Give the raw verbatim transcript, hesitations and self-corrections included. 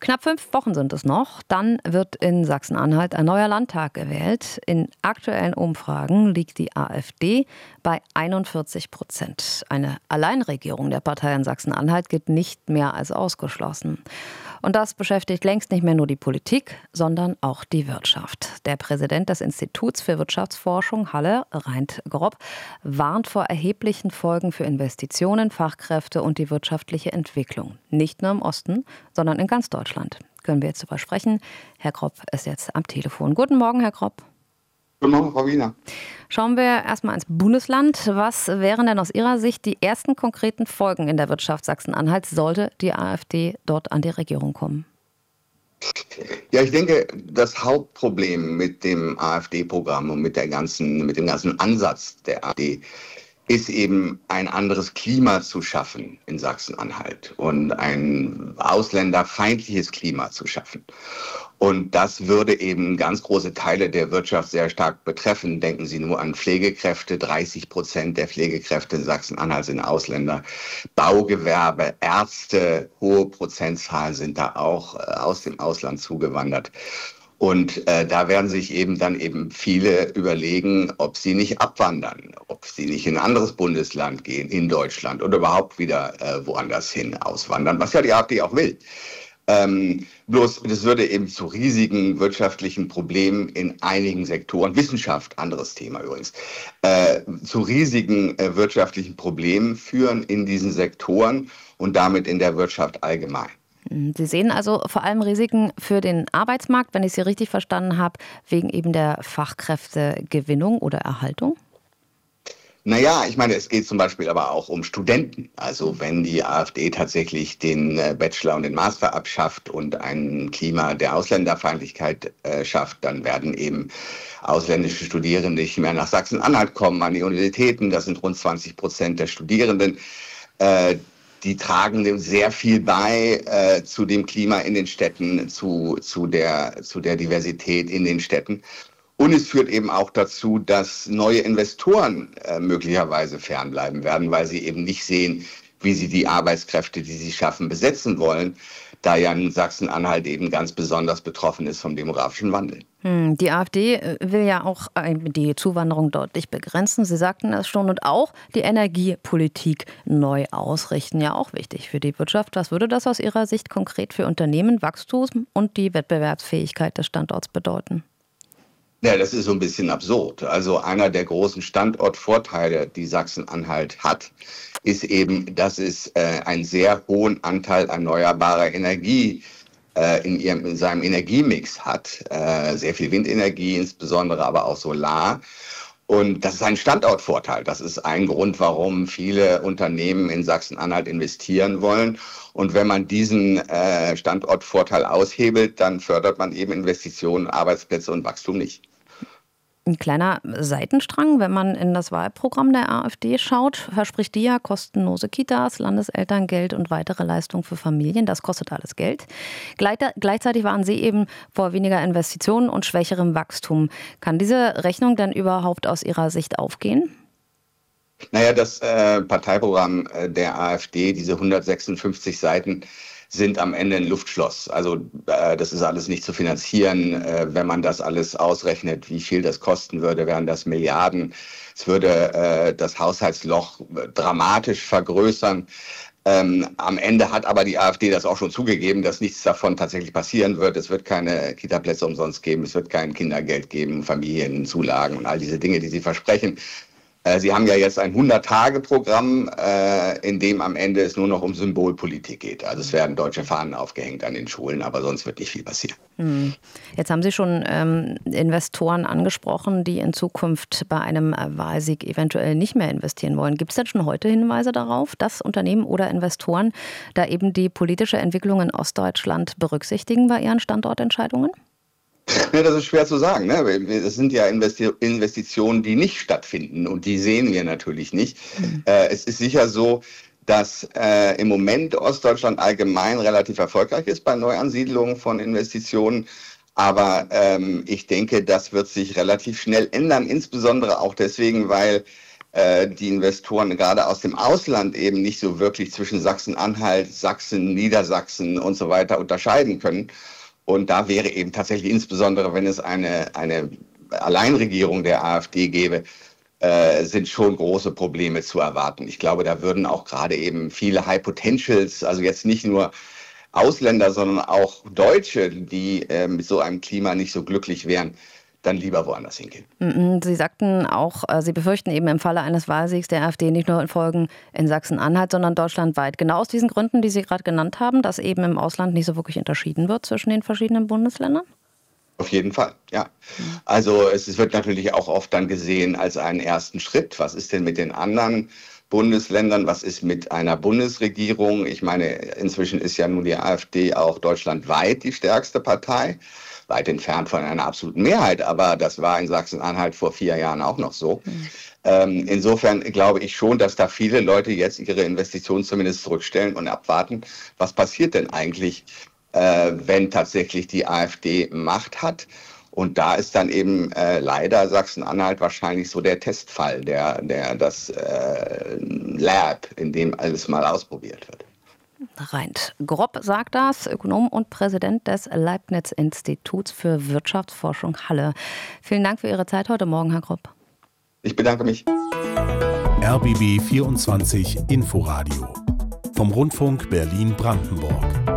Knapp fünf Wochen sind es noch. Dann wird in Sachsen-Anhalt ein neuer Landtag gewählt. In aktuellen Umfragen liegt die AfD bei einundvierzig Prozent. Eine Alleinregierung der Partei in Sachsen-Anhalt gilt nicht mehr als ausgeschlossen. Und das beschäftigt längst nicht mehr nur die Politik, sondern auch die Wirtschaft. Der Präsident des Instituts für Wirtschaftsforschung Halle, Reint Grob, warnt vor erheblichen Folgen für Investitionen, Fachkräfte und die wirtschaftliche Entwicklung. Nicht nur im Osten, sondern in ganz Deutschland. Können wir jetzt darüber sprechen. Herr Grob ist jetzt am Telefon. Guten Morgen, Herr Grob. Guten Morgen, Frau Wiener. Schauen wir erstmal ins Bundesland. Was wären denn aus Ihrer Sicht die ersten konkreten Folgen in der Wirtschaft Sachsen-Anhalts, sollte die AfD dort an die Regierung kommen? Ja, ich denke, das Hauptproblem mit dem AfD-Programm und mit der ganzen, mit dem ganzen Ansatz der AfD ist eben ein anderes Klima zu schaffen in Sachsen-Anhalt und ein ausländerfeindliches Klima zu schaffen. Und das würde eben ganz große Teile der Wirtschaft sehr stark betreffen. Denken Sie nur an Pflegekräfte. dreißig Prozent der Pflegekräfte in Sachsen-Anhalt sind Ausländer. Baugewerbe, Ärzte, hohe Prozentzahlen sind da auch aus dem Ausland zugewandert. Und äh, da werden sich eben dann eben viele überlegen, ob sie nicht abwandern, ob sie nicht in ein anderes Bundesland gehen, in Deutschland oder überhaupt wieder äh, woanders hin auswandern, was ja die AfD auch will. Ähm, bloß, das würde eben zu riesigen wirtschaftlichen Problemen in einigen Sektoren, Wissenschaft, anderes Thema übrigens, äh, zu riesigen äh, wirtschaftlichen Problemen führen in diesen Sektoren und damit in der Wirtschaft allgemein. Sie sehen also vor allem Risiken für den Arbeitsmarkt, wenn ich Sie richtig verstanden habe, wegen eben der Fachkräftegewinnung oder Erhaltung? Naja, ich meine, es geht zum Beispiel aber auch um Studenten. Also wenn die AfD tatsächlich den Bachelor und den Master abschafft und ein Klima der Ausländerfeindlichkeit äh, schafft, dann werden eben ausländische Studierende nicht mehr nach Sachsen-Anhalt kommen, an die Universitäten. Das sind rund zwanzig Prozent der Studierenden. Äh, Die tragen dem sehr viel bei äh, zu dem Klima in den Städten, zu, zu, der, zu der Diversität in den Städten. Und es führt eben auch dazu, dass neue Investoren äh, möglicherweise fernbleiben werden, weil sie eben nicht sehen, wie sie die Arbeitskräfte, die sie schaffen, besetzen wollen, da ja in Sachsen-Anhalt eben ganz besonders betroffen ist vom demografischen Wandel. Hm, die AfD will ja auch die Zuwanderung deutlich begrenzen. Sie sagten es schon. Und auch die Energiepolitik neu ausrichten. Ja, auch wichtig für die Wirtschaft. Was würde das aus Ihrer Sicht konkret für Unternehmen, Wachstum und die Wettbewerbsfähigkeit des Standorts bedeuten? Ja, das ist so ein bisschen absurd. Also einer der großen Standortvorteile, die Sachsen-Anhalt hat, ist eben, dass es äh, einen sehr hohen Anteil erneuerbarer Energie äh, in, ihrem, in seinem Energiemix hat. Äh, sehr viel Windenergie insbesondere, aber auch Solar. Und das ist ein Standortvorteil. Das ist ein Grund, warum viele Unternehmen in Sachsen-Anhalt investieren wollen. Und wenn man diesen äh, Standortvorteil aushebelt, dann fördert man eben Investitionen, Arbeitsplätze und Wachstum nicht. Ein kleiner Seitenstrang, wenn man in das Wahlprogramm der AfD schaut, verspricht die ja kostenlose Kitas, Landeselterngeld und weitere Leistungen für Familien. Das kostet alles Geld. Gleichzeitig waren sie eben vor weniger Investitionen und schwächerem Wachstum. Kann diese Rechnung denn überhaupt aus Ihrer Sicht aufgehen? Naja, das äh, Parteiprogramm äh, der AfD, diese hundertsechsundfünfzig Seiten, sind am Ende ein Luftschloss. Also äh, das ist alles nicht zu finanzieren. Äh, wenn man das alles ausrechnet, wie viel das kosten würde, wären das Milliarden. Es würde äh, das Haushaltsloch dramatisch vergrößern. Ähm, am Ende hat aber die AfD das auch schon zugegeben, dass nichts davon tatsächlich passieren wird. Es wird keine Kitaplätze umsonst geben, es wird kein Kindergeld geben, Familienzulagen und all diese Dinge, die sie versprechen. Sie haben ja jetzt ein hundert-Tage-Programm, äh, in dem am Ende es nur noch um Symbolpolitik geht. Also es werden deutsche Fahnen aufgehängt an den Schulen, aber sonst wird nicht viel passieren. Hm. Jetzt haben Sie schon ähm, Investoren angesprochen, die in Zukunft bei einem Wahlsieg eventuell nicht mehr investieren wollen. Gibt es denn schon heute Hinweise darauf, dass Unternehmen oder Investoren da eben die politische Entwicklung in Ostdeutschland berücksichtigen bei ihren Standortentscheidungen? Ja, das ist schwer zu sagen. Ne? Es sind ja Investi- Investitionen, die nicht stattfinden und die sehen wir natürlich nicht. Mhm. Äh, es ist sicher so, dass äh, im Moment Ostdeutschland allgemein relativ erfolgreich ist bei Neuansiedlungen von Investitionen. Aber ähm, ich denke, das wird sich relativ schnell ändern, insbesondere auch deswegen, weil äh, die Investoren gerade aus dem Ausland eben nicht so wirklich zwischen Sachsen-Anhalt, Sachsen, Niedersachsen und so weiter unterscheiden können. Und da wäre eben tatsächlich insbesondere, wenn es eine, eine Alleinregierung der AfD gäbe, äh, sind schon große Probleme zu erwarten. Ich glaube, da würden auch gerade eben viele High Potentials, also jetzt nicht nur Ausländer, sondern auch Deutsche, die äh, mit so einem Klima nicht so glücklich wären, dann lieber woanders hingehen. Sie sagten auch, Sie befürchten eben im Falle eines Wahlsiegs der AfD nicht nur in Folgen in Sachsen-Anhalt, sondern deutschlandweit. Genau aus diesen Gründen, die Sie gerade genannt haben, dass eben im Ausland nicht so wirklich unterschieden wird zwischen den verschiedenen Bundesländern? Auf jeden Fall, ja. Also es wird natürlich auch oft dann gesehen als einen ersten Schritt. Was ist denn mit den anderen Bundesländern? Was ist mit einer Bundesregierung? Ich meine, inzwischen ist ja nun die AfD auch deutschlandweit die stärkste Partei. Weit entfernt von einer absoluten Mehrheit, aber das war in Sachsen-Anhalt vor vier Jahren auch noch so. Mhm. Ähm, insofern glaube ich schon, dass da viele Leute jetzt ihre Investitionen zumindest zurückstellen und abwarten, was passiert denn eigentlich, äh, wenn tatsächlich die AfD Macht hat. Und da ist dann eben äh, leider Sachsen-Anhalt wahrscheinlich so der Testfall, der, der das äh, Lab, in dem alles mal ausprobiert wird. Reint Grob sagt das, Ökonom und Präsident des Leibniz-Instituts für Wirtschaftsforschung Halle. Vielen Dank für Ihre Zeit heute Morgen, Herr Grob. Ich bedanke mich. R B B vierundzwanzig Inforadio vom Rundfunk Berlin-Brandenburg.